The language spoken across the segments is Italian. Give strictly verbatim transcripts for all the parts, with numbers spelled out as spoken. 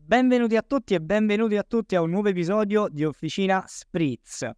Benvenuti a tutti e benvenuti a tutti a un nuovo episodio di Officina Spritz.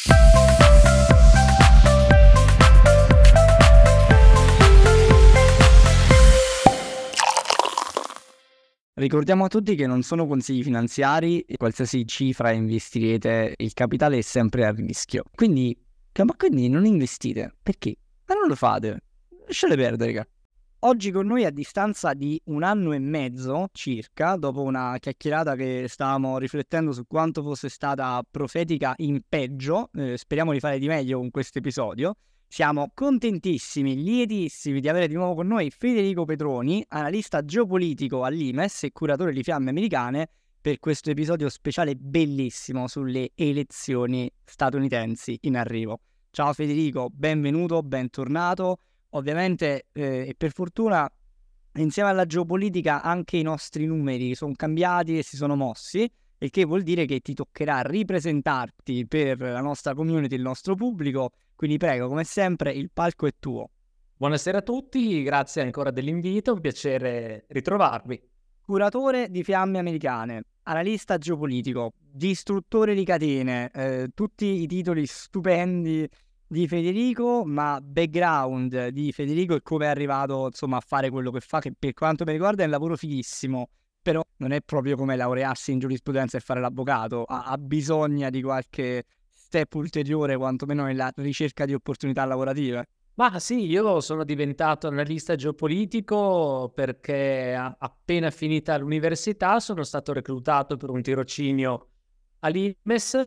Ricordiamo a tutti che non sono consigli finanziari e qualsiasi cifra investirete, il capitale è sempre a rischio. Quindi, ma quindi non investite. Perché? Ma non lo fate. Lasciate perdere, raga. Oggi con noi a distanza di un anno e mezzo circa, dopo una chiacchierata che stavamo riflettendo su quanto fosse stata profetica in peggio, eh, speriamo di fare di meglio con questo episodio, siamo contentissimi, lietissimi di avere di nuovo con noi Federico Petroni, analista geopolitico all'I M E S e curatore di Fiamme Americane, per questo episodio speciale bellissimo sulle elezioni statunitensi in arrivo. Ciao Federico, benvenuto, bentornato. Ovviamente, eh, e per fortuna, insieme alla geopolitica anche i nostri numeri sono cambiati e si sono mossi, il che vuol dire che ti toccherà ripresentarti per la nostra community, il nostro pubblico, quindi prego, come sempre, il palco è tuo. Buonasera a tutti, grazie ancora dell'invito, un piacere ritrovarvi. Curatore di Fiamme Americane, analista geopolitico, distruttore di catene, eh, tutti i titoli stupendi di Federico, ma background di Federico e come è arrivato insomma a fare quello che fa, che per quanto mi riguarda è un lavoro fighissimo, però non è proprio come laurearsi in giurisprudenza e fare l'avvocato, ha, ha bisogno di qualche step ulteriore quantomeno nella ricerca di opportunità lavorative. Ma sì, io sono diventato analista geopolitico perché a- appena finita l'università sono stato reclutato per un tirocinio all'I M E S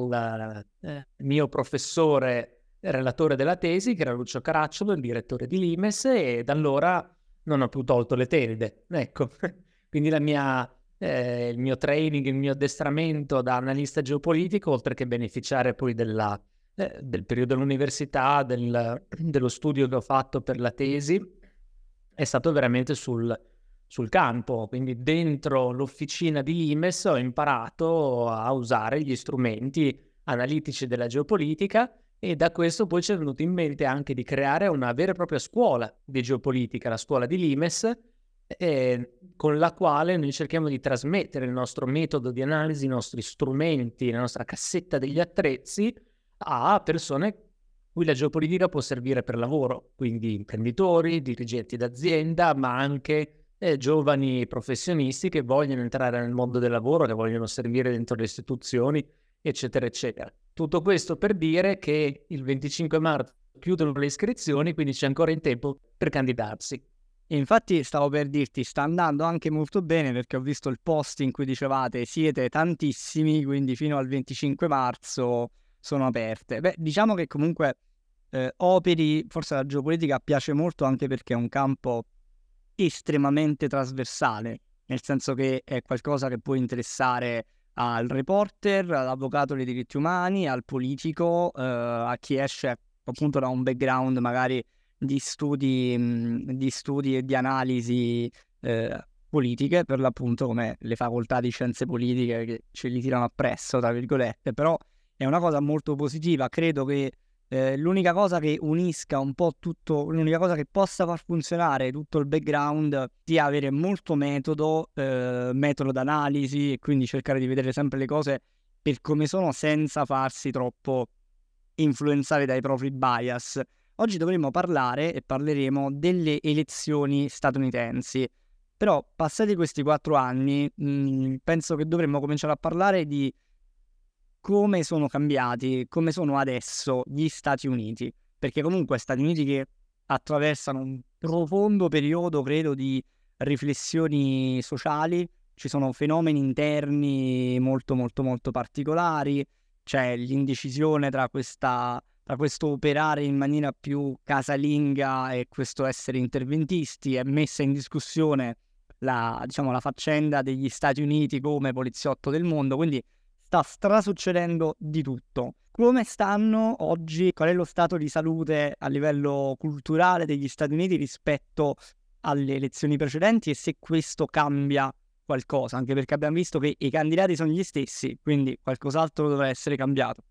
dal eh, mio professore relatore della tesi, che era Lucio Caracciolo, il direttore di l'I M E S, e da allora non ho più tolto le tende. Ecco, quindi la mia, eh, il mio training, il mio addestramento da analista geopolitico, oltre che beneficiare poi della, eh, del periodo dell'università, del, dello studio che ho fatto per la tesi, è stato veramente sul, sul campo. Quindi dentro l'officina di I M E S ho imparato a usare gli strumenti analitici della geopolitica, e da questo poi ci è venuto in mente anche di creare una vera e propria scuola di geopolitica, la scuola di l'I M E S, eh, con la quale noi cerchiamo di trasmettere il nostro metodo di analisi, i nostri strumenti, la nostra cassetta degli attrezzi a persone cui la geopolitica può servire per lavoro, quindi imprenditori, dirigenti d'azienda, ma anche eh, giovani professionisti che vogliono entrare nel mondo del lavoro, che vogliono servire dentro le istituzioni, eccetera, eccetera. Tutto questo per dire che il venticinque marzo chiudono le iscrizioni, quindi c'è ancora in tempo per candidarsi. E infatti stavo per dirti, sta andando anche molto bene, perché ho visto il post in cui dicevate siete tantissimi, quindi fino al venticinque marzo sono aperte. Beh, diciamo che comunque eh, operi, forse la geopolitica piace molto anche perché è un campo estremamente trasversale, nel senso che è qualcosa che può interessare al reporter, all'avvocato dei diritti umani, al politico, eh, a chi esce appunto da un background magari di studi, mh, di studi e di analisi eh, politiche, per l'appunto come le facoltà di scienze politiche che ce li tirano appresso, tra virgolette, però è una cosa molto positiva. Credo che eh, l'unica cosa che unisca un po' tutto, l'unica cosa che possa far funzionare tutto il background sia avere molto metodo, eh, metodo d'analisi, e quindi cercare di vedere sempre le cose per come sono senza farsi troppo influenzare dai propri bias. Oggi dovremmo parlare e parleremo delle elezioni statunitensi, però passati questi quattro anni mh, penso che dovremmo cominciare a parlare di come sono cambiati, come sono adesso gli Stati Uniti, perché comunque Stati Uniti che attraversano un profondo periodo, credo, di riflessioni sociali, ci sono fenomeni interni molto molto molto particolari, c'è l'indecisione tra questa tra questo operare in maniera più casalinga e questo essere interventisti. È messa in discussione la, diciamo, la faccenda degli Stati Uniti come poliziotto del mondo, quindi sta strasuccedendo di tutto. Come stanno oggi? Qual è lo stato di salute a livello culturale degli Stati Uniti rispetto alle elezioni precedenti, e se questo cambia qualcosa? Anche perché abbiamo visto che i candidati sono gli stessi, quindi qualcos'altro dovrà essere cambiato.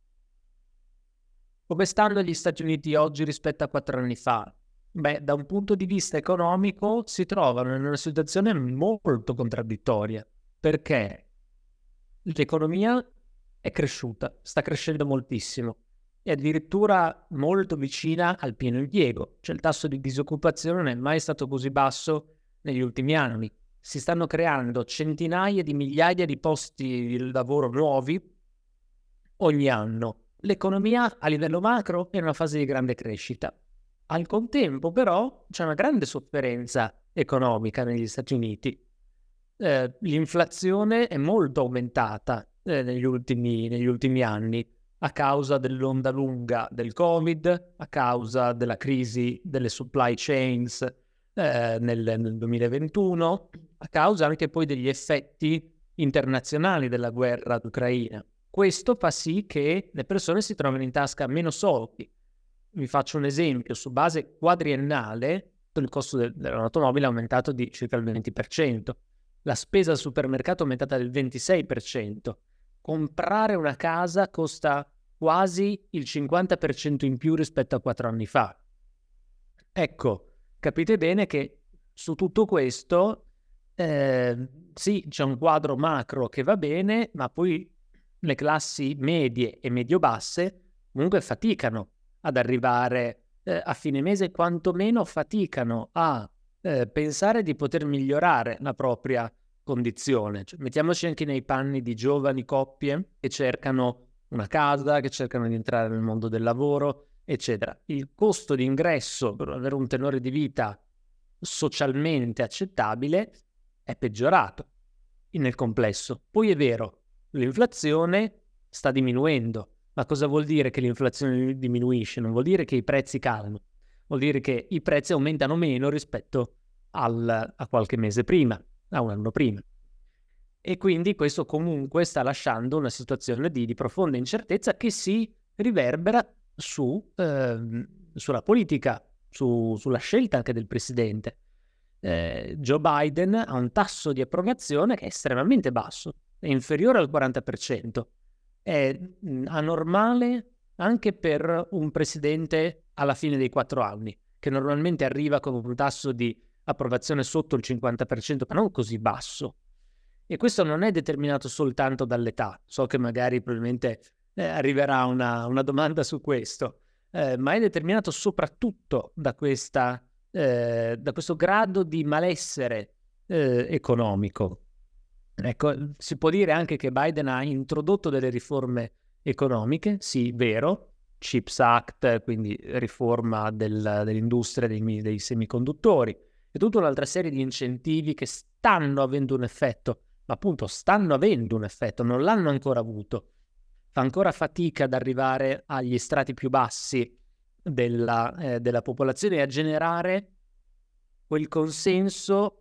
Come stanno gli Stati Uniti oggi rispetto a quattro anni fa? Beh, da un punto di vista economico si trovano in una situazione molto contraddittoria. perché l'economia è cresciuta, sta crescendo moltissimo, è addirittura molto vicina al pieno impiego, cioè il tasso di disoccupazione non è mai stato così basso negli ultimi anni. Si stanno creando centinaia di migliaia di posti di lavoro nuovi ogni anno. L'economia a livello macro è in una fase di grande crescita. Al contempo, però, c'è una grande sofferenza economica negli Stati Uniti. Eh, l'inflazione è molto aumentata eh, negli ultimi, negli ultimi anni a causa dell'onda lunga del Covid, a causa della crisi delle supply chains eh, nel, nel duemilaventuno, a causa anche poi degli effetti internazionali della guerra d'Ucraina. Questo fa sì che le persone si trovino in tasca meno soldi. Vi faccio un esempio: su base quadriennale il costo del, dell'automobile è aumentato di circa il venti per cento, la spesa al supermercato è aumentata del ventisei per cento, comprare una casa costa quasi il cinquanta per cento in più rispetto a quattro anni fa. Ecco, capite bene che su tutto questo eh, sì, c'è un quadro macro che va bene, ma poi le classi medie e medio-basse comunque faticano ad arrivare eh, a fine mese, quantomeno faticano a eh, pensare di poter migliorare la propria condizione. Cioè, mettiamoci anche nei panni di giovani coppie che cercano una casa, che cercano di entrare nel mondo del lavoro, eccetera. Il costo di ingresso per avere un tenore di vita socialmente accettabile è peggiorato nel complesso. Poi è vero, l'inflazione sta diminuendo. Ma cosa vuol dire che l'inflazione diminuisce? Non vuol dire che i prezzi calano, vuol dire che i prezzi aumentano meno rispetto al, a qualche mese prima, a un anno prima. E quindi questo comunque sta lasciando una situazione di, di profonda incertezza che si riverbera su, eh, sulla politica, su, sulla scelta anche del presidente. Eh, Joe Biden ha un tasso di approvazione che è estremamente basso, è inferiore al quaranta per cento. È anormale anche per un presidente alla fine dei quattro anni, che normalmente arriva con un tasso di approvazione sotto il cinquanta per cento, ma non così basso. E questo non è determinato soltanto dall'età. So che magari probabilmente eh, arriverà una, una domanda su questo, eh, ma è determinato soprattutto da, questa, eh, da questo grado di malessere eh, economico. Ecco, si può dire anche che Biden ha introdotto delle riforme economiche, sì, vero, CHIPS Act, quindi riforma del, dell'industria dei, dei semiconduttori, e tutta un'altra serie di incentivi che stanno avendo un effetto, ma appunto stanno avendo un effetto, non l'hanno ancora avuto. Fa ancora fatica ad arrivare agli strati più bassi della, eh, della popolazione e a generare quel consenso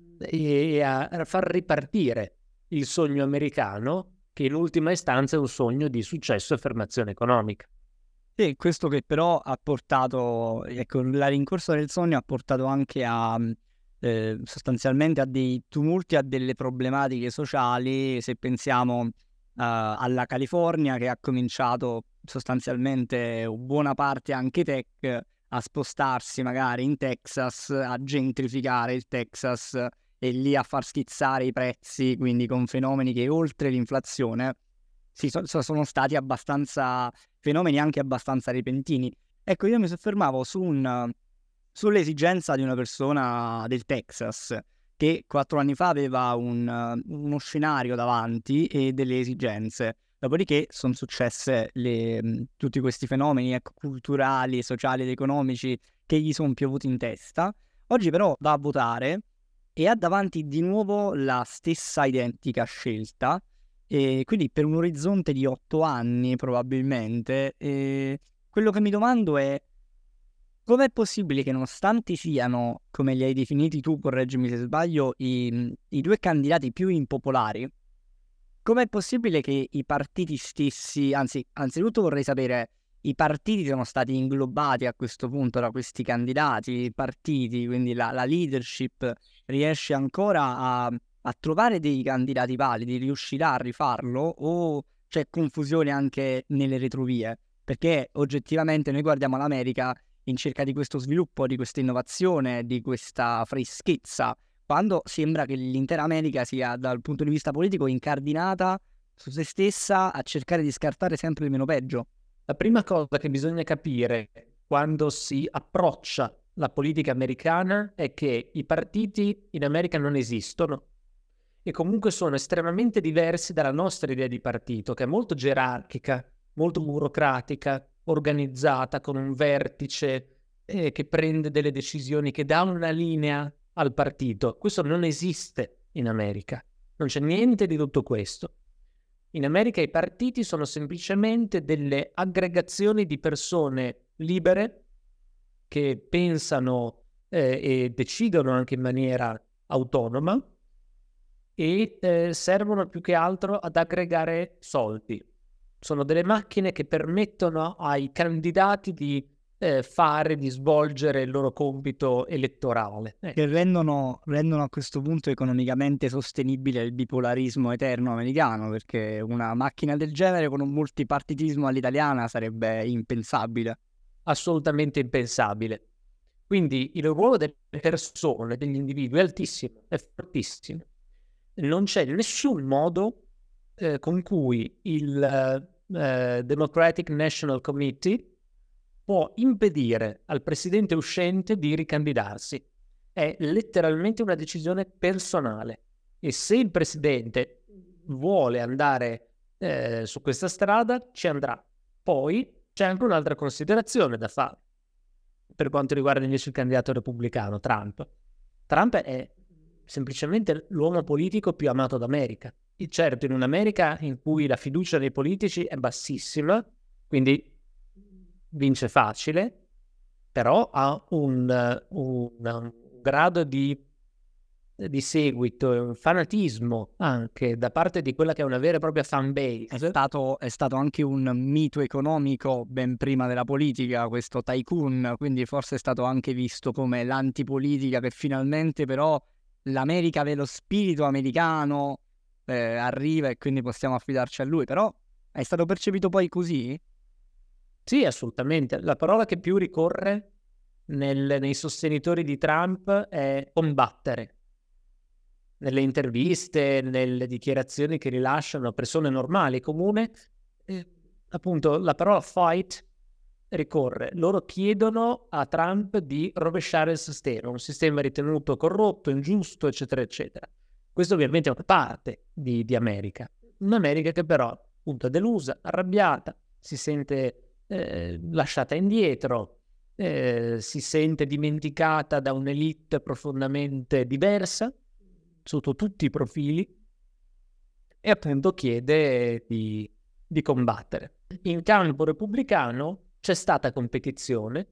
e a far ripartire il sogno americano, che in ultima istanza è un sogno di successo e affermazione economica. Sì, questo che però ha portato, ecco, la rincorsa del sogno ha portato anche a eh, sostanzialmente a dei tumulti, a delle problematiche sociali. Se pensiamo uh, alla California, che ha cominciato sostanzialmente buona parte anche tech a spostarsi magari in Texas, a gentrificare il Texas e lì a far schizzare i prezzi, quindi con fenomeni che oltre l'inflazione sì, so, so, sono stati abbastanza fenomeni anche abbastanza repentini. Ecco, io mi soffermavo su un, sull'esigenza di una persona del Texas che quattro anni fa aveva un, uno scenario davanti e delle esigenze. Dopodiché sono successe le, tutti questi fenomeni ecco, culturali, sociali ed economici che gli sono piovuti in testa. Oggi però va a votare e ha davanti di nuovo la stessa identica scelta, e quindi per un orizzonte di otto anni probabilmente. E quello che mi domando è: com'è possibile che nonostante siano, come li hai definiti tu, correggimi se sbaglio, i, i due candidati più impopolari, com'è possibile che i partiti stessi, anzi, anzitutto vorrei sapere, i partiti sono stati inglobati a questo punto da questi candidati, i partiti, quindi la, la leadership riesce ancora a, a trovare dei candidati validi, riuscirà a rifarlo o c'è confusione anche nelle retrovie? Perché oggettivamente noi guardiamo l'America in cerca di questo sviluppo, di questa innovazione, di questa freschezza, quando sembra che l'intera America sia dal punto di vista politico incardinata su se stessa a cercare di scartare sempre il meno peggio. La prima cosa che bisogna capire quando si approccia la politica americana è che i partiti in America non esistono e comunque sono estremamente diversi dalla nostra idea di partito, che è molto gerarchica, molto burocratica, organizzata, con un vertice eh, che prende delle decisioni, che dà una linea al partito. Questo non esiste in America, non c'è niente di tutto questo. In America i partiti sono semplicemente delle aggregazioni di persone libere che pensano eh, e decidono anche in maniera autonoma e eh, servono più che altro ad aggregare soldi. Sono delle macchine che permettono ai candidati di eh, fare, di svolgere il loro compito elettorale. Eh. Che rendono, rendono a questo punto economicamente sostenibile il bipolarismo eterno americano, perché una macchina del genere con un multipartitismo all'italiana sarebbe impensabile. Assolutamente impensabile. Quindi il ruolo delle persone, degli individui è altissimo, è fortissimo. Non c'è nessun modo eh, con cui il eh, Democratic National Committee può impedire al presidente uscente di ricandidarsi. È letteralmente una decisione personale. E se il presidente vuole andare eh, su questa strada, ci andrà. Poi c'è anche un'altra considerazione da fare per quanto riguarda invece il candidato repubblicano, Trump. Trump è semplicemente l'uomo politico più amato d'America. E certo, in un'America in cui la fiducia nei politici è bassissima, quindi vince facile, però ha un, un, un grado di, di seguito e un fanatismo anche da parte di quella che è una vera e propria fan base. È stato, è stato anche un mito economico ben prima della politica, questo tycoon, quindi forse è stato anche visto come l'antipolitica, che finalmente però l'America dello spirito americano eh, arriva e quindi possiamo affidarci a lui. Però è stato percepito poi così? Sì, assolutamente. La parola che più ricorre nel, nei sostenitori di Trump è combattere. Nelle interviste, nelle dichiarazioni che rilasciano a persone normali, comune, eh, appunto la parola fight ricorre. Loro chiedono a Trump di rovesciare il sistema, un sistema ritenuto corrotto, ingiusto, eccetera, eccetera. Questo ovviamente è una parte di, di America. Un'America che però appunto è delusa, arrabbiata, si sente eh, lasciata indietro, eh, si sente dimenticata da un'elite profondamente diversa, sotto tutti i profili, e appunto chiede di, di combattere. In campo repubblicano c'è stata competizione,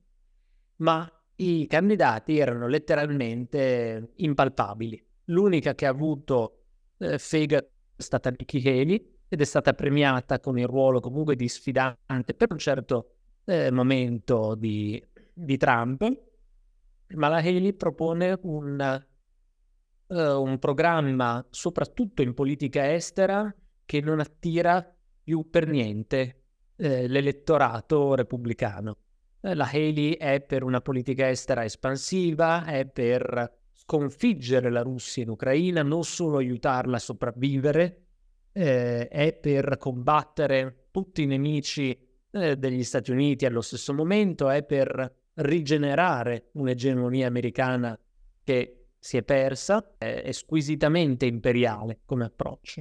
ma i candidati erano letteralmente impalpabili. L'unica che ha avuto eh, fega è stata Nikki Haley ed è stata premiata con il ruolo comunque di sfidante per un certo eh, momento di, di Trump, ma la Haley propone un, uh, un programma soprattutto in politica estera che non attira più per niente eh, l'elettorato repubblicano. Eh, la Haley è per una politica estera espansiva, è per sconfiggere la Russia in Ucraina, non solo aiutarla a sopravvivere, eh, è per combattere tutti i nemici eh, degli Stati Uniti allo stesso momento, è per rigenerare un'egemonia americana che si è persa, è squisitamente imperiale come approccio.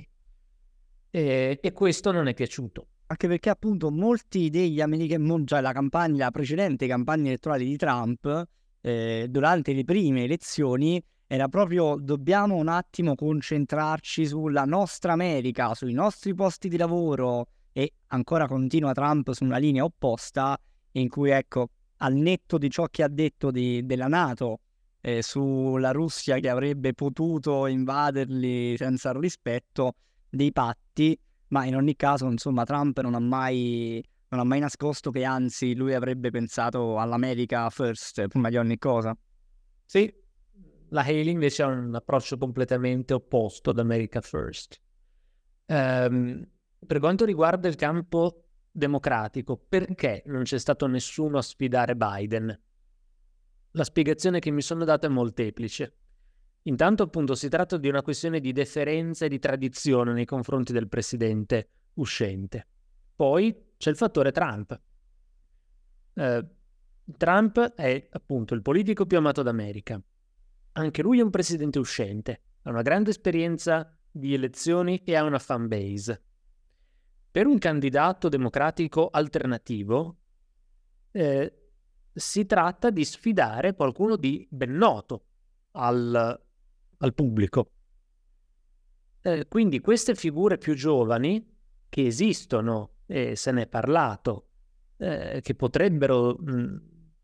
E, e questo non è piaciuto. Anche perché appunto molti degli americani, già la campagna, la precedente campagna elettorale di Trump, eh, durante le prime elezioni, era proprio dobbiamo un attimo concentrarci sulla nostra America, sui nostri posti di lavoro, e ancora continua Trump su una linea opposta in cui, ecco, al netto di ciò che ha detto di, della NATO, eh, sulla Russia che avrebbe potuto invaderli senza rispetto dei patti, ma in ogni caso, insomma, Trump non ha mai, non ha mai nascosto che anzi lui avrebbe pensato all'America first prima di ogni cosa. Sì, la Haley invece ha un approccio completamente opposto ad America first. Um, per quanto riguarda il campo democratico, perché non c'è stato nessuno a sfidare Biden? La spiegazione che mi sono data è molteplice. Intanto appunto si tratta di una questione di deferenza e di tradizione nei confronti del presidente uscente. Poi c'è il fattore Trump. Eh, Trump è appunto il politico più amato d'America. Anche lui è un presidente uscente, ha una grande esperienza di elezioni e ha una fan base. Per un candidato democratico alternativo eh, si tratta di sfidare qualcuno di ben noto al, al pubblico. Eh, quindi queste figure più giovani che esistono, e se ne è parlato, eh, che potrebbero mh,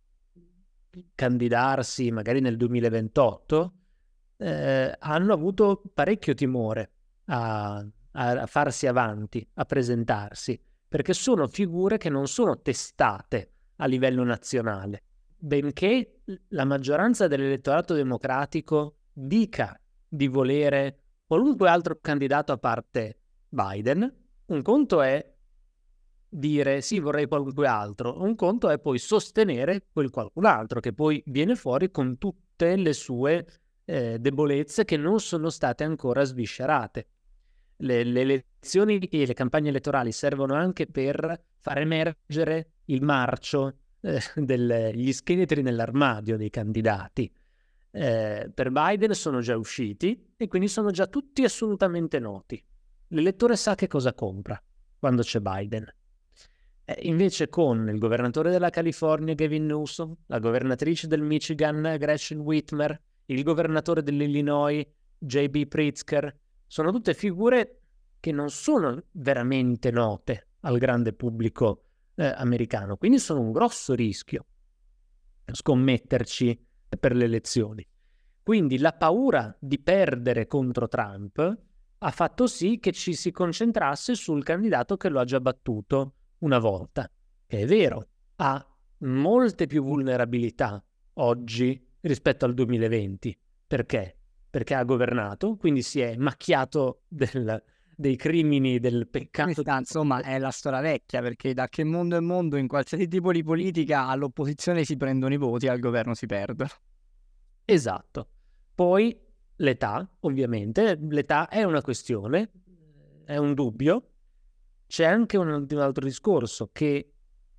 candidarsi magari nel duemilaventotto, eh, hanno avuto parecchio timore a, a farsi avanti, a presentarsi, perché sono figure che non sono testate a livello nazionale, benché la maggioranza dell'elettorato democratico dica di volere qualunque altro candidato a parte Biden. Un conto è dire sì, vorrei qualunque altro, un conto è poi sostenere quel qualcun altro che poi viene fuori con tutte le sue eh, debolezze che non sono state ancora sviscerate. Le, le elezioni e le campagne elettorali servono anche per far emergere il marcio eh, degli scheletri nell'armadio dei candidati. Eh, per Biden sono già usciti e quindi sono già tutti assolutamente noti. L'elettore sa che cosa compra quando c'è Biden. Eh, invece con il governatore della California Gavin Newsom, la governatrice del Michigan Gretchen Whitmer, il governatore dell'Illinois J B Pritzker, sono tutte figure che non sono veramente note al grande pubblico eh, americano, quindi sono un grosso rischio scommetterci per le elezioni. Quindi la paura di perdere contro Trump ha fatto sì che ci si concentrasse sul candidato che lo ha già battuto una volta, che è vero, ha molte più vulnerabilità oggi rispetto al duemilaventi. Perché? Perché ha governato, quindi si è macchiato del, dei crimini, del peccato. Questa, insomma, è la storia vecchia, perché da che mondo è mondo, in qualsiasi tipo di politica, all'opposizione si prendono i voti, al governo si perdono. Esatto. Poi l'età, ovviamente, l'età è una questione, è un dubbio. C'è anche un, un altro discorso, che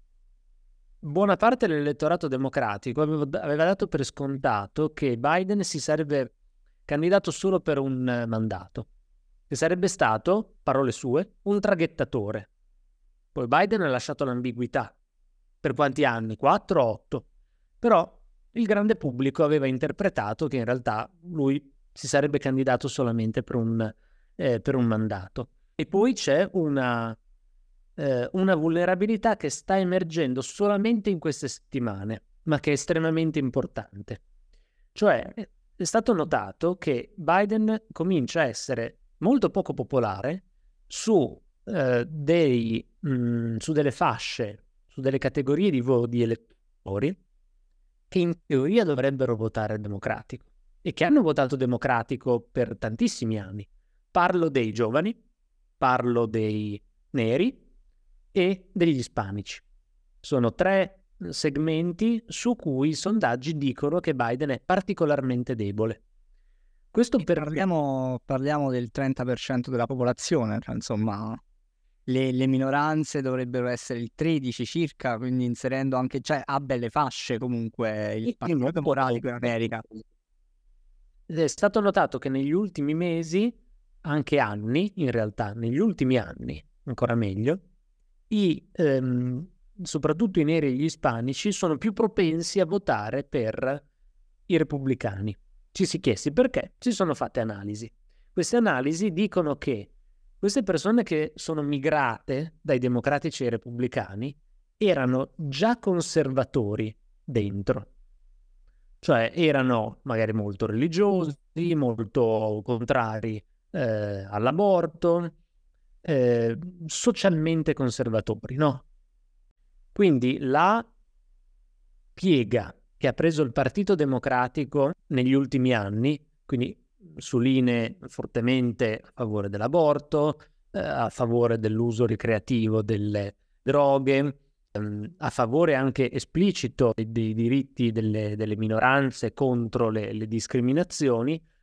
buona parte dell'elettorato democratico aveva, aveva dato per scontato che Biden si sarebbe candidato solo per un eh, mandato, che sarebbe stato, parole sue, un traghettatore. Poi Biden ha lasciato l'ambiguità. Per quanti anni? quattro o otto. Però il grande pubblico aveva interpretato che in realtà lui si sarebbe candidato solamente per un, eh, per un mandato. E poi c'è una, eh, una vulnerabilità che sta emergendo solamente in queste settimane, ma che è estremamente importante. Cioè, è stato notato che Biden comincia a essere molto poco popolare su, eh, dei, mh, su delle fasce, su delle categorie di, vo- di elettori che in teoria dovrebbero votare democratico e che hanno votato democratico per tantissimi anni. Parlo dei giovani, parlo dei neri e degli ispanici. Sono tre segmenti su cui i sondaggi dicono che Biden è particolarmente debole. Questo per... parliamo, parliamo del trenta per cento della popolazione, cioè, insomma, le, le minoranze dovrebbero essere il tredici circa, quindi inserendo anche, cioè, ha belle fasce comunque il Partito Democratico in America. È stato notato che negli ultimi mesi, anche anni, in realtà, negli ultimi anni, ancora meglio, i, ehm, soprattutto i neri e gli ispanici sono più propensi a votare per i repubblicani. Ci si chiese perché, si sono fatte analisi. Queste analisi dicono che queste persone che sono migrate dai democratici ai repubblicani erano già conservatori dentro. Cioè erano magari molto religiosi, molto contrari eh, all'aborto, eh, socialmente conservatori, no? Quindi la piega che ha preso il Partito Democratico negli ultimi anni, quindi su linee fortemente a favore dell'aborto, eh, a favore dell'uso ricreativo delle droghe, ehm, a favore anche esplicito dei, dei diritti delle, delle minoranze contro le, le discriminazioni,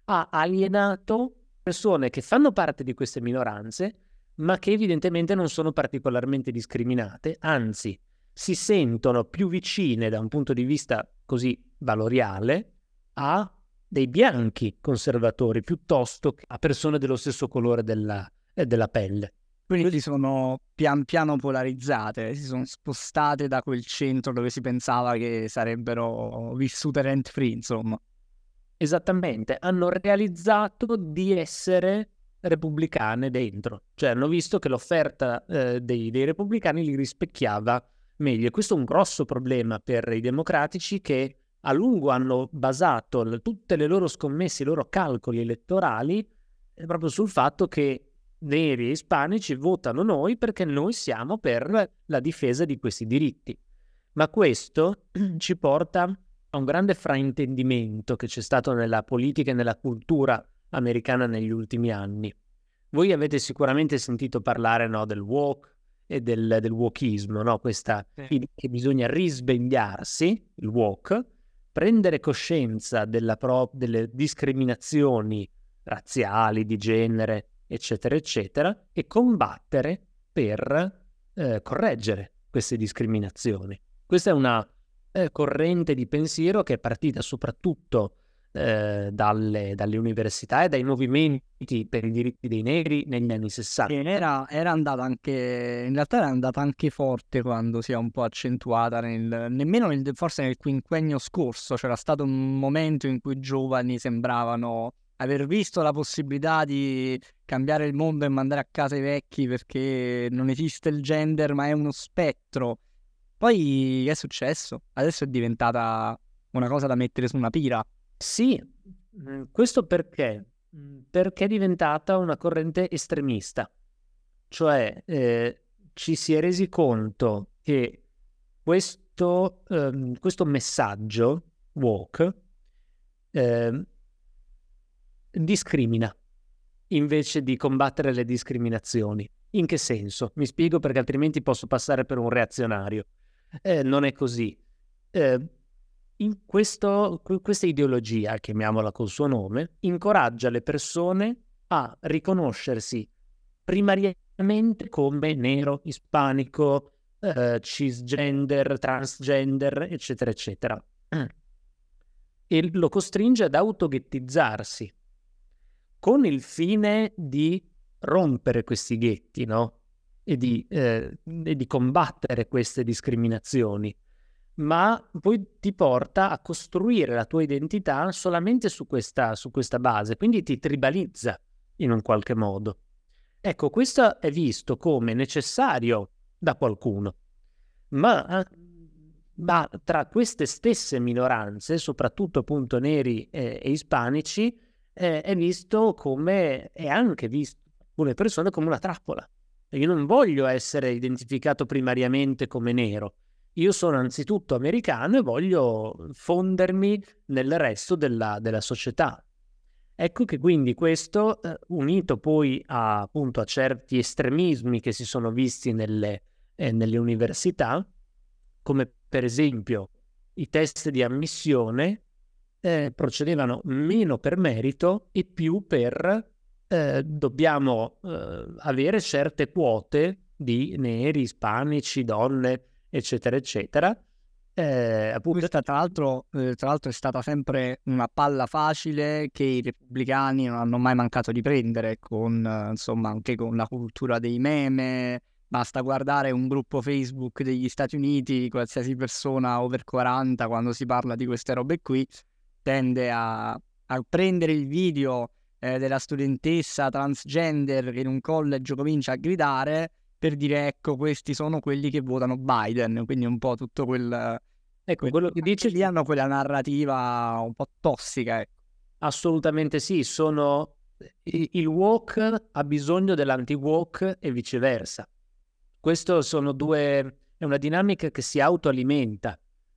ha alienato persone che fanno parte di queste minoranze, ma che evidentemente non sono particolarmente discriminate, anzi si sentono più vicine da un punto di vista così valoriale a dei bianchi conservatori piuttosto che a persone dello stesso colore della, eh, della pelle. Quindi sono pian piano polarizzate, si sono spostate da quel centro dove si pensava che sarebbero vissute rent free, insomma. Esattamente, hanno realizzato di essere repubblicane dentro, cioè hanno visto che l'offerta eh, dei, dei repubblicani li rispecchiava meglio. E questo è un grosso problema per i democratici, che a lungo hanno basato l- tutte le loro scommesse, i loro calcoli elettorali eh, proprio sul fatto che neri e ispanici votano noi perché noi siamo per la difesa di questi diritti. Ma questo ci porta a un grande fraintendimento che c'è stato nella politica e nella cultura americana negli ultimi anni. Voi avete sicuramente sentito parlare, no, del woke e del, del wokismo, no? Questa Sì. idea che bisogna risvegliarsi, il woke, prendere coscienza della pro- delle discriminazioni razziali, di genere, eccetera, eccetera, e combattere per eh, correggere queste discriminazioni. Questa è una eh, corrente di pensiero che è partita soprattutto eh, dalle, dalle università e dai movimenti per i diritti dei neri negli anni sessanta. Che era, era andata anche, in realtà era andata anche forte quando si è un po' accentuata, nel, nemmeno nel, forse nel quinquennio scorso c'era stato un momento in cui i giovani sembravano aver visto la possibilità di cambiare il mondo e mandare a casa i vecchi perché non esiste il gender ma è uno spettro. Poi che è successo? Adesso è diventata una cosa da mettere su una pira. Sì, mm, questo perché? Mm, Perché è diventata una corrente estremista, cioè eh, ci si è resi conto che questo, ehm, questo messaggio woke ehm, discrimina invece di combattere le discriminazioni. In che senso? Mi spiego, perché altrimenti posso passare per un reazionario. Eh, non è così. Eh, in questo, questa ideologia, chiamiamola col suo nome, incoraggia le persone a riconoscersi primariamente come nero, ispanico, eh, cisgender, transgender, eccetera, eccetera. E lo costringe ad autoghettizzarsi, con il fine di rompere questi ghetti, no? E di, eh, e di combattere queste discriminazioni, ma poi ti porta a costruire la tua identità solamente su questa, su questa base, quindi ti tribalizza in un qualche modo. Ecco, questo è visto come necessario da qualcuno, ma, ma tra queste stesse minoranze, soprattutto appunto neri e, e ispanici, eh, è visto come, è anche visto da alcune persone come una trappola. Io non voglio essere identificato primariamente come nero. Io sono anzitutto americano e voglio fondermi nel resto della, della società. Ecco che quindi questo, eh, unito poi a, appunto, a certi estremismi che si sono visti nelle, eh, nelle università, come per esempio i test di ammissione, eh, procedevano meno per merito e più per eh, dobbiamo eh, avere certe quote di neri, ispanici, donne, eccetera, eccetera. Eh, appunto, Questa tra l'altro, eh, tra l'altro è stata sempre una palla facile che i repubblicani non hanno mai mancato di prendere, con eh, insomma anche con la cultura dei meme. Basta guardare un gruppo Facebook degli Stati Uniti, qualsiasi persona over quaranta, quando si parla di queste robe qui, tende a, a prendere il video eh, della studentessa transgender che in un college comincia a gridare per dire ecco, questi sono quelli che votano Biden, quindi un po' tutto quel... ecco, quello che dice lì hanno quella narrativa un po' tossica, ecco. assolutamente sì, sono il woke ha bisogno dell'anti-woke e viceversa. Questo sono due, è una dinamica che si autoalimenta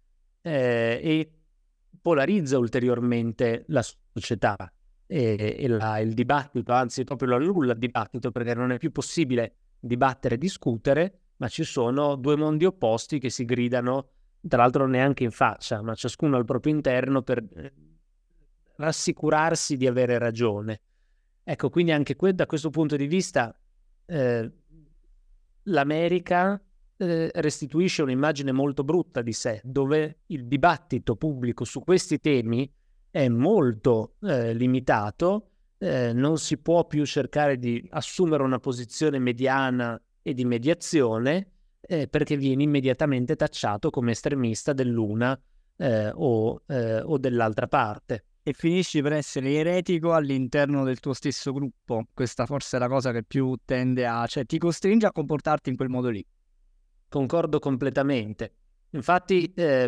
eh, e polarizza ulteriormente la società e, e la, il dibattito, anzi proprio lo annulla il dibattito, perché non è più possibile dibattere e discutere, ma ci sono due mondi opposti che si gridano, tra l'altro neanche in faccia, ma ciascuno al proprio interno per rassicurarsi di avere ragione. Ecco, quindi anche que- da questo punto di vista eh, l'America eh, restituisce un'immagine molto brutta di sé, dove il dibattito pubblico su questi temi è molto eh, limitato, eh, non si può più cercare di assumere una posizione mediana e di mediazione, eh, perché viene immediatamente tacciato come estremista dell'una eh, o, eh, o dell'altra parte. E finisci per essere eretico all'interno del tuo stesso gruppo. Questa forse è la cosa che più tende a... cioè ti costringe a comportarti in quel modo lì. Concordo completamente. Infatti eh,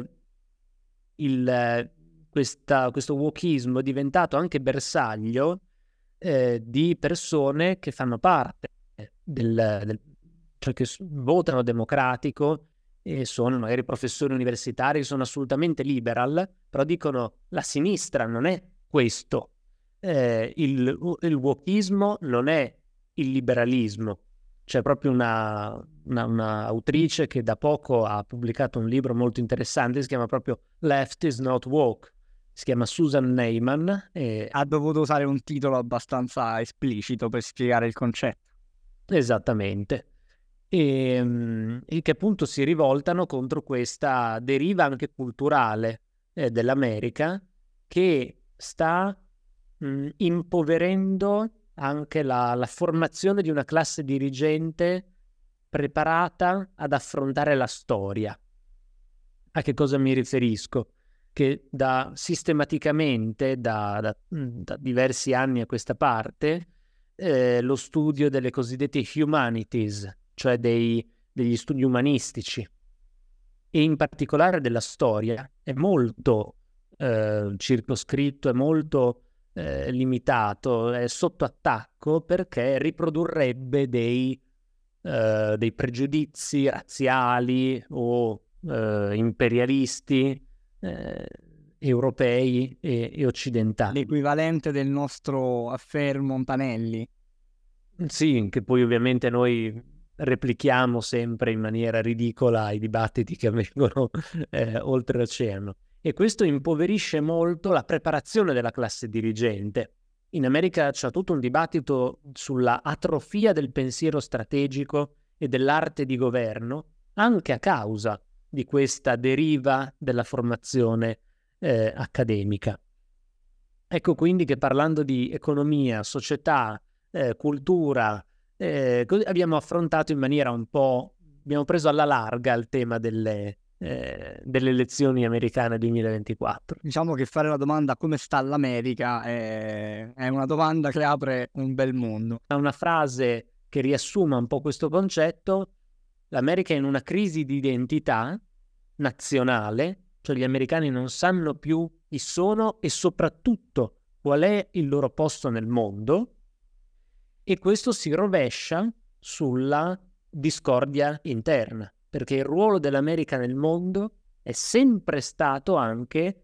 il, questa, questo wokismo è diventato anche bersaglio eh, di persone che fanno parte del, del cioè che votano democratico e sono magari professori universitari, sono assolutamente liberal, però dicono la sinistra non è questo. Eh, il, il wokismo non è il liberalismo. C'è proprio una, una, una autrice che da poco ha pubblicato un libro molto interessante, si chiama proprio Left is not woke, si chiama Susan Neiman. E... ha dovuto usare un titolo abbastanza esplicito per spiegare il concetto. Esattamente. E, e che appunto si rivoltano contro questa deriva anche culturale eh, dell'America che sta mh, impoverendo anche la, la formazione di una classe dirigente preparata ad affrontare la storia. A che cosa mi riferisco? Che da sistematicamente, da, da, da diversi anni a questa parte, eh, lo studio delle cosiddette humanities, cioè dei, degli studi umanistici, e in particolare della storia, è molto eh, circoscritto, è molto eh, limitato, è sotto attacco perché riprodurrebbe dei, eh, dei pregiudizi razziali o eh, imperialisti eh, europei e, e occidentali. L'equivalente del nostro affair Montanelli. Sì, che poi ovviamente noi replichiamo sempre in maniera ridicola i dibattiti che avvengono eh, oltreoceano. E questo impoverisce molto la preparazione della classe dirigente. In America c'è tutto un dibattito sulla atrofia del pensiero strategico e dell'arte di governo, anche a causa di questa deriva della formazione eh, accademica. Ecco quindi che parlando di economia, società, eh, cultura, eh, abbiamo affrontato in maniera un po', abbiamo preso alla larga il tema delle, eh, delle elezioni americane duemilaventiquattro. Diciamo che fare la domanda come sta l'America è, è una domanda che apre un bel mondo. È una frase che riassuma un po' questo concetto: l'America è in una crisi di identità nazionale, cioè gli americani non sanno più chi sono e soprattutto qual è il loro posto nel mondo, e questo si rovescia sulla discordia interna, perché il ruolo dell'America nel mondo è sempre stato anche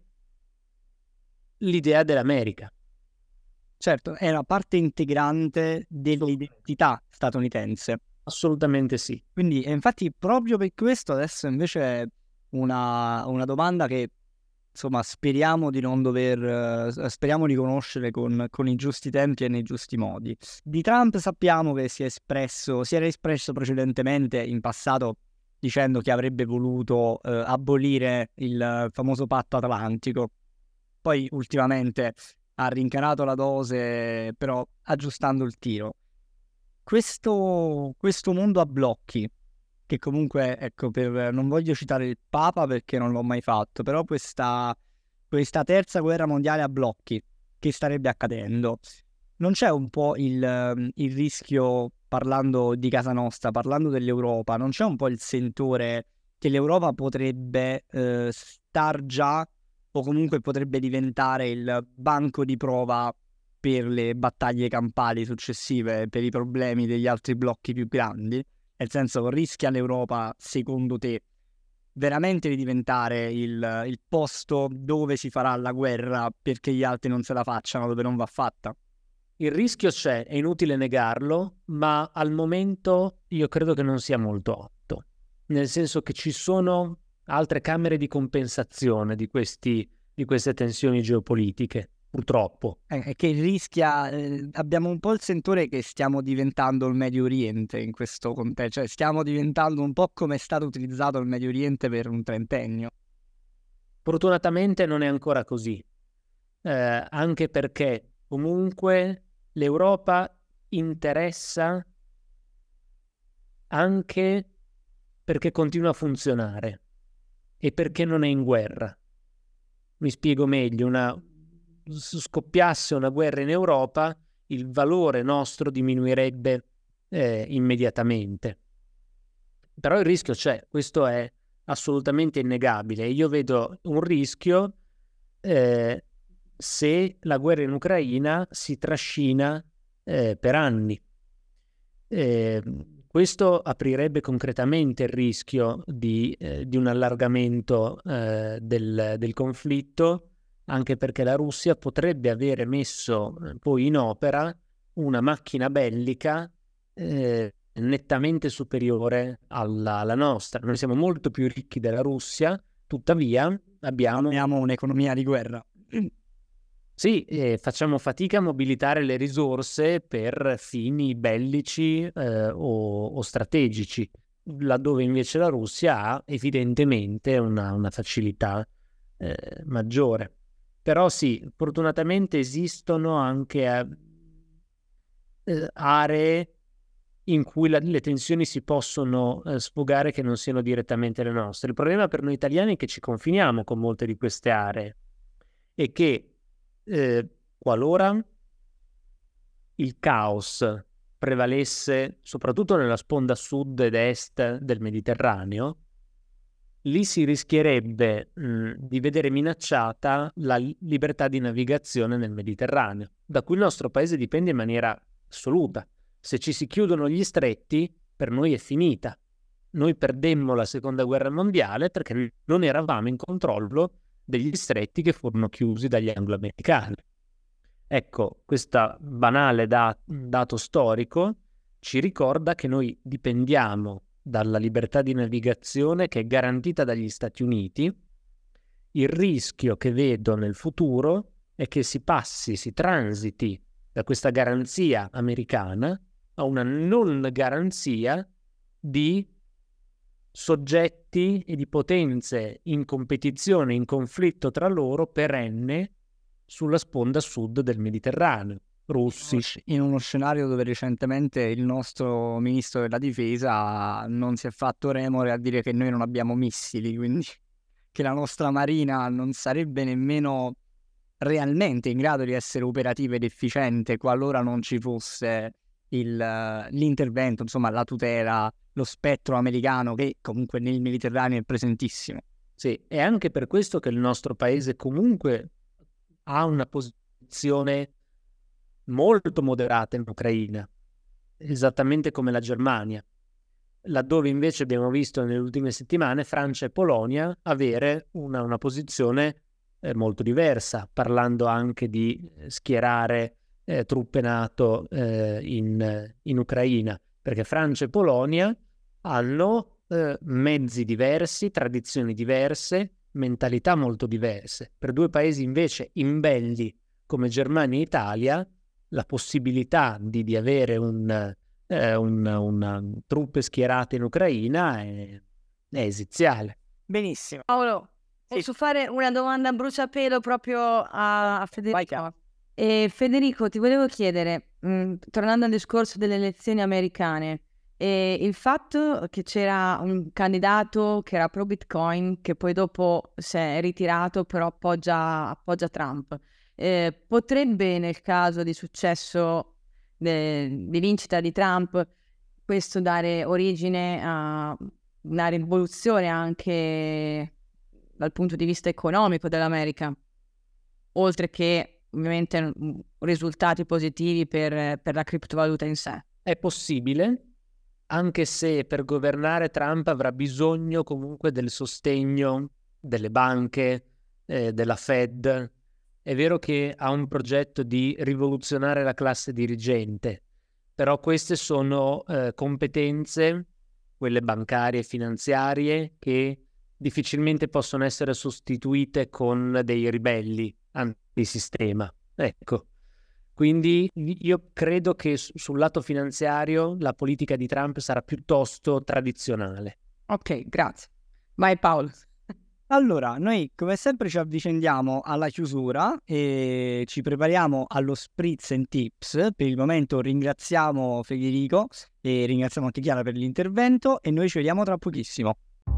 l'idea dell'America. Certo, è una parte integrante dell'identità statunitense. Assolutamente sì. Quindi, e infatti, proprio per questo adesso invece una, una domanda che, insomma, speriamo di non dover, uh, speriamo di conoscere con, con i giusti tempi e nei giusti modi. Di Trump sappiamo che si è espresso, si era espresso precedentemente in passato dicendo che avrebbe voluto uh, abolire il famoso patto atlantico. Poi ultimamente ha rincarato la dose, però aggiustando il tiro. Questo, questo mondo a blocchi, che comunque, ecco, per, non voglio citare il Papa perché non l'ho mai fatto, però questa, questa terza guerra mondiale a blocchi che starebbe accadendo, non c'è un po' il, il rischio, parlando di casa nostra, parlando dell'Europa, non c'è un po' il sentore che l'Europa potrebbe eh, star già o comunque potrebbe diventare il banco di prova per le battaglie campali successive, per i problemi degli altri blocchi più grandi? Nel senso, rischia l'Europa, secondo te, veramente di diventare il, il posto dove si farà la guerra perché gli altri non se la facciano, dove non va fatta? Il rischio c'è, è inutile negarlo, ma al momento io credo che non sia molto alto, nel senso che ci sono altre camere di compensazione di, questi, di queste tensioni geopolitiche. purtroppo. È che rischia, eh, abbiamo un po' il sentore che stiamo diventando il Medio Oriente in questo contesto, cioè stiamo diventando un po' come è stato utilizzato il Medio Oriente per un trentennio. Fortunatamente non è ancora così, eh, anche perché comunque l'Europa interessa anche perché continua a funzionare e perché non è in guerra. Mi spiego meglio, una, scoppiasse una guerra in Europa, il valore nostro diminuirebbe eh, immediatamente. Però il rischio c'è, questo è assolutamente innegabile. Io vedo un rischio eh, se la guerra in Ucraina si trascina eh, per anni. Eh, questo aprirebbe concretamente il rischio di, eh, di un allargamento eh, del, del conflitto, anche perché la Russia potrebbe avere messo eh, poi in opera una macchina bellica eh, nettamente superiore alla, alla nostra. Noi siamo molto più ricchi della Russia, tuttavia abbiamo... Abbiamo un'economia di guerra. Sì, eh, facciamo fatica a mobilitare le risorse per fini bellici eh, o, o strategici, laddove invece la Russia ha evidentemente una, una facilità eh, maggiore. Però sì, fortunatamente esistono anche eh, aree in cui la, le tensioni si possono eh, sfogare che non siano direttamente le nostre. Il problema per noi italiani è che ci confiniamo con molte di queste aree e che Eh, qualora il caos prevalesse soprattutto nella sponda sud ed est del Mediterraneo, lì si rischierebbe mh, di vedere minacciata la li- libertà di navigazione nel Mediterraneo, da cui il nostro paese dipende in maniera assoluta. Se ci si chiudono gli stretti, per noi è finita. Noi perdemmo la seconda guerra mondiale perché non eravamo in controllo degli stretti che furono chiusi dagli anglo-americani. Ecco, questo banale da- dato storico ci ricorda che noi dipendiamo dalla libertà di navigazione che è garantita dagli Stati Uniti. Il rischio che vedo nel futuro è che si passi, si transiti da questa garanzia americana a una non garanzia di soggetti e di potenze in competizione, in conflitto tra loro perenne sulla sponda sud del Mediterraneo, russi. In uno scenario dove recentemente il nostro ministro della difesa non si è fatto remore a dire che noi non abbiamo missili, quindi che la nostra marina non sarebbe nemmeno realmente in grado di essere operativa ed efficiente qualora non ci fosse il, l'intervento, insomma la tutela, lo spettro americano che comunque nel Mediterraneo è presentissimo. Sì, è anche per questo che il nostro paese comunque ha una posizione molto moderata in Ucraina, esattamente come la Germania, laddove invece abbiamo visto nelle ultime settimane Francia e Polonia avere una, una posizione eh, molto diversa, parlando anche di schierare eh, truppe NATO eh, in, in Ucraina, perché Francia e Polonia hanno eh, mezzi diversi, tradizioni diverse, mentalità molto diverse. Per due paesi invece imbelli come Germania e Italia, la possibilità di, di avere un, eh, un, una truppe schierate in Ucraina è, è esiziale. Benissimo. Paolo, Sì. posso fare una domanda a bruciapelo proprio a, a Federico? Vai, E Federico, ti volevo chiedere, mh, tornando al discorso delle elezioni americane, e il fatto che c'era un candidato che era pro Bitcoin, che poi dopo si è ritirato, però appoggia, appoggia Trump, eh, potrebbe nel caso di successo de- di vincita di Trump questo dare origine a una rivoluzione anche dal punto di vista economico dell'America, oltre che ovviamente mh, risultati positivi per, per la criptovaluta in sé? È possibile, anche se per governare Trump avrà bisogno comunque del sostegno delle banche, eh, della Fed. È vero che ha un progetto di rivoluzionare la classe dirigente, però queste sono eh, competenze, quelle bancarie e finanziarie, che difficilmente possono essere sostituite con dei ribelli antisistema. Ecco, quindi io credo che sul lato finanziario la politica di Trump sarà piuttosto tradizionale. Ok, grazie. Vai Paolo. Allora, noi come sempre ci avvicendiamo alla chiusura e ci prepariamo allo Spritz and Tips. Per il momento ringraziamo Federico e ringraziamo anche Chiara per l'intervento e noi ci vediamo tra pochissimo.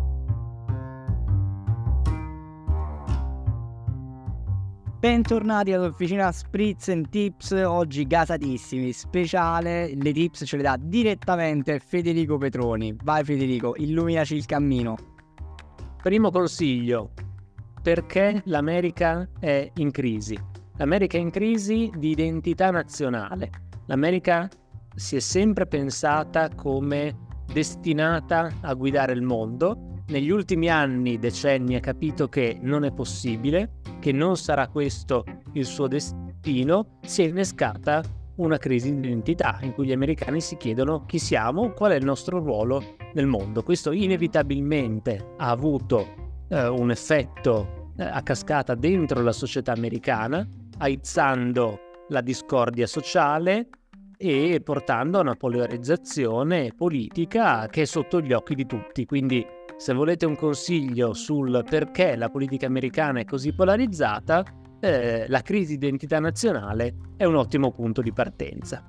Bentornati all'officina Spritz and Tips, oggi gasatissimi, speciale, le tips ce le dà direttamente Federico Petroni. Vai Federico, illuminaci il cammino. Primo consiglio, perché l'America è in crisi? L'America è in crisi di identità nazionale. L'America si è sempre pensata come destinata a guidare il mondo. Negli ultimi anni, decenni, ha capito che non è possibile, che non sarà questo il suo destino. Si è innescata una crisi di identità in cui gli americani si chiedono chi siamo, qual è il nostro ruolo nel mondo. Questo inevitabilmente ha avuto eh, un effetto eh, a cascata dentro la società americana, aizzando la discordia sociale e portando a una polarizzazione politica che è sotto gli occhi di tutti. Quindi se volete un consiglio sul perché la politica americana è così polarizzata, eh, la crisi di identità nazionale è un ottimo punto di partenza.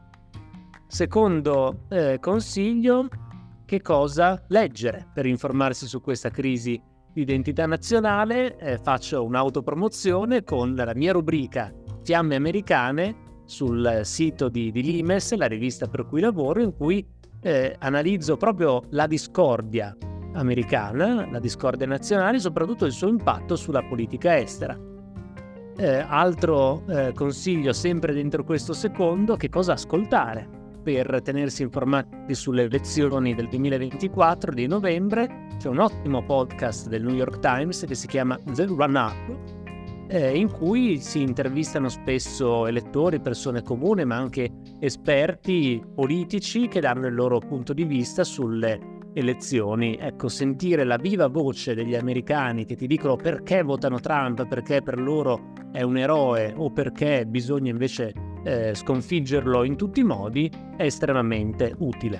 Secondo eh, consiglio, che cosa leggere per informarsi su questa crisi di identità nazionale? Eh, faccio un'autopromozione con la mia rubrica Fiamme Americane sul sito di, di Limes, la rivista per cui lavoro, in cui eh, analizzo proprio la discordia americana, la discordia nazionale, soprattutto il suo impatto sulla politica estera. Eh, altro eh, consiglio sempre dentro questo secondo, che cosa ascoltare per tenersi informati sulle elezioni del duemilaventiquattro di novembre. C'è un ottimo podcast del New York Times che si chiama The Run-Up, eh, in cui si intervistano spesso elettori, persone comuni, ma anche esperti politici che danno il loro punto di vista sulle elezioni. Ecco, sentire la viva voce degli americani che ti dicono perché votano Trump, perché per loro è un eroe o perché bisogna invece eh, sconfiggerlo in tutti i modi, è estremamente utile.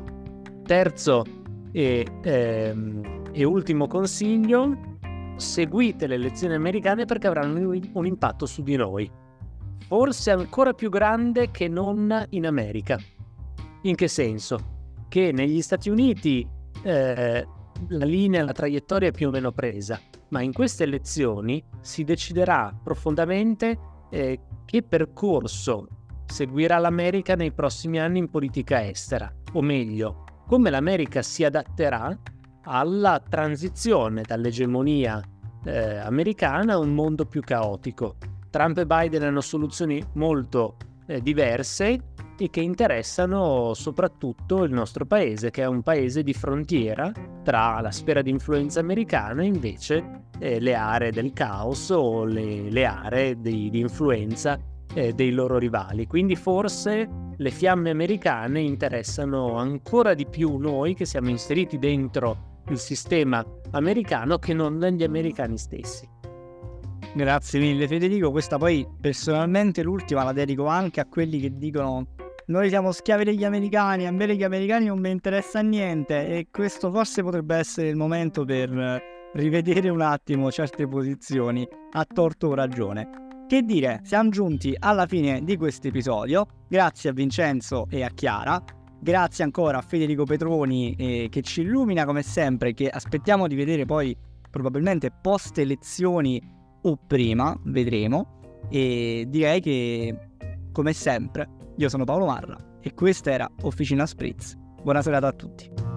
Terzo e, ehm, e ultimo consiglio: seguite le elezioni americane perché avranno un impatto su di noi, forse ancora più grande che non in America. In che senso? Che negli Stati Uniti eh, la linea, la traiettoria è più o meno presa, ma in queste elezioni si deciderà profondamente eh, che percorso seguirà l'America nei prossimi anni in politica estera, o meglio, come l'America si adatterà alla transizione dall'egemonia eh, americana a un mondo più caotico. Trump e Biden hanno soluzioni molto eh, diverse e che interessano soprattutto il nostro paese, che è un paese di frontiera tra la sfera di influenza americana e invece eh, le aree del caos o le, le aree di, di influenza eh, dei loro rivali. Quindi forse le fiamme americane interessano ancora di più noi che siamo inseriti dentro il sistema americano che non gli americani stessi. Grazie mille Federico, questa poi personalmente l'ultima la dedico anche a quelli che dicono noi siamo schiavi degli americani, a me degli americani non mi interessa niente, e questo forse potrebbe essere il momento per rivedere un attimo certe posizioni, a torto o ragione. Che dire, siamo giunti alla fine di questo episodio, grazie a Vincenzo e a Chiara, grazie ancora a Federico Petroni eh, che ci illumina come sempre, che aspettiamo di vedere poi probabilmente post elezioni o prima, vedremo, e direi che come sempre io sono Paolo Marra e questa era Officina Spritz. Buona serata a tutti.